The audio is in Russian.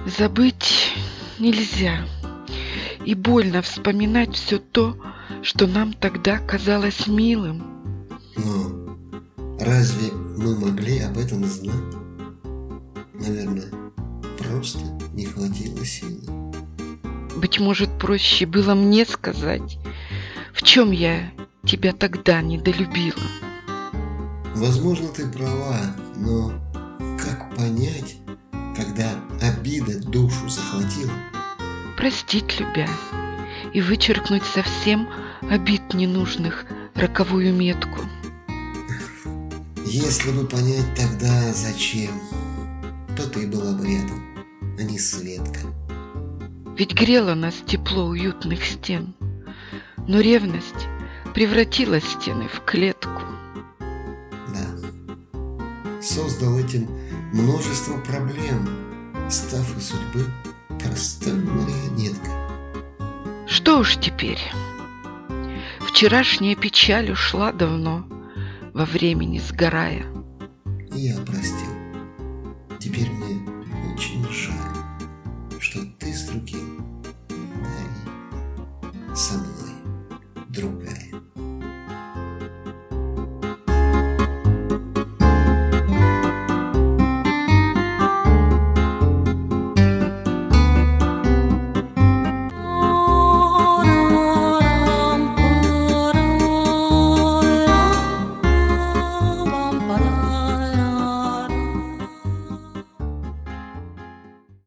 Забыть нельзя. И больно вспоминать все то, что нам тогда казалось милым. Но разве мы могли об этом знать? Наверное, просто не хватило силы. Быть может, проще было мне сказать, в чем я тебя тогда недолюбила. Возможно, ты права, но как понять, когда обида душу захватила? Простить любя и вычеркнуть совсем обид ненужных роковую метку. Если бы понять тогда зачем, то ты была бы рядом, а не Светка. Ведь грело нас тепло уютных стен, но ревность превратила стены в клетку. Да, создал этим множество проблем, став из судьбы простой марионеткой. Что уж теперь? Вчерашняя печаль ушла давно, во времени сгорая. И я простил. Теперь мне